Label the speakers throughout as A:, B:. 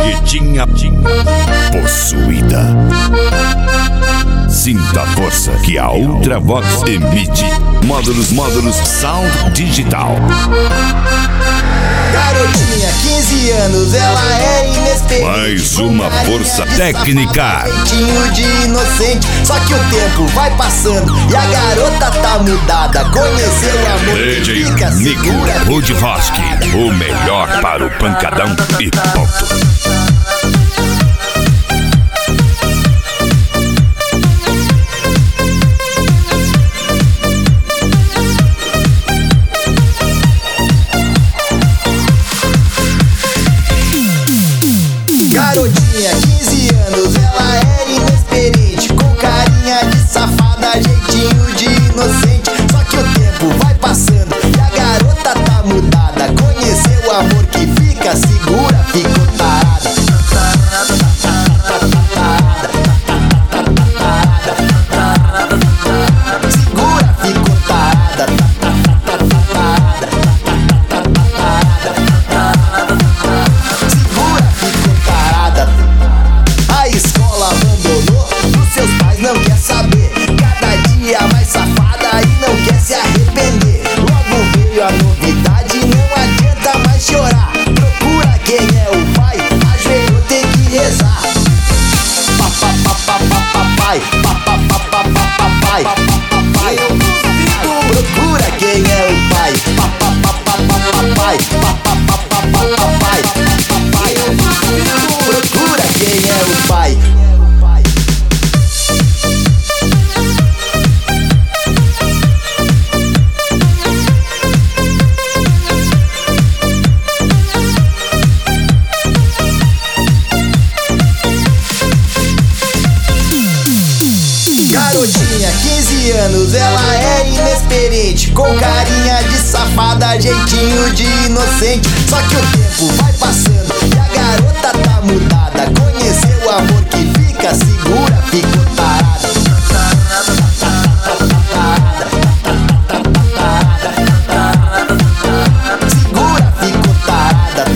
A: Guitinha possuída. Sinta a força que a Ultravox emite. Módulos Sound Digital.
B: Garotinha, 15 anos, ela é inexperiente.
A: Mais uma força técnica.
B: Jeitinho de inocente, só que o tempo vai passando e a garota tá mudada. Conheceu o amor
A: DJ
B: que fica
A: Nico
B: segura.
A: Rudroski, o melhor para o pancadão e ponto.
B: Garotinha, 15 anos, ela é inexperiente, com carinha de safada, jeitinho de inocente. Só que o tempo vai passando e a garota tá mudada. Conheceu o amor que fica segura, ficou tarada. Segura, ficou tarada. Segura, ficou tarada. A escola abandonou, os seus pais não quer saber. Cada dia mais safada e não quer se arrepender. Logo veio a novidade, não adianta mais chorar. Procura quem é o pai, ajoelhou, tem que rezar. Papai, papai, papai. Procura quem é o pai, papai, papai. Procura quem é o pai. Garotinha, 15 anos, ela é inexperiente, com carinha de safada, jeitinho de inocente. Só que o tempo vai passando e a garota tá mudada. Conheceu o amor que fica segura, ficou tarada. Segura, ficou tarada.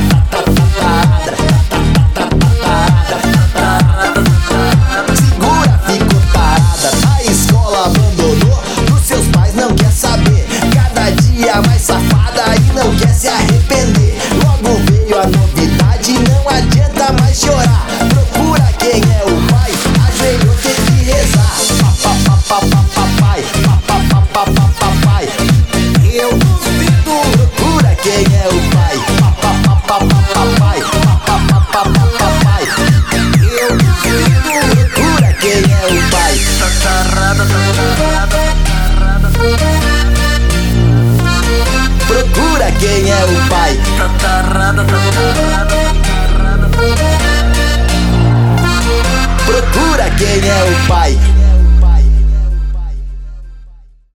B: Segura, ficou tarada. A escola abandonou, dos seus pais não quer saber. Cada dia mais safada e não quer se arrepender. Logo veio a novidade, não adianta mais chorar. Procura quem é o pai, ajoelhou, tem que rezar. Papai, papai. Eu duvido. Procura quem é o pai, papai. Eu duvido. Procura quem é o pai. Procura quem é o pai. Procura quem é o pai.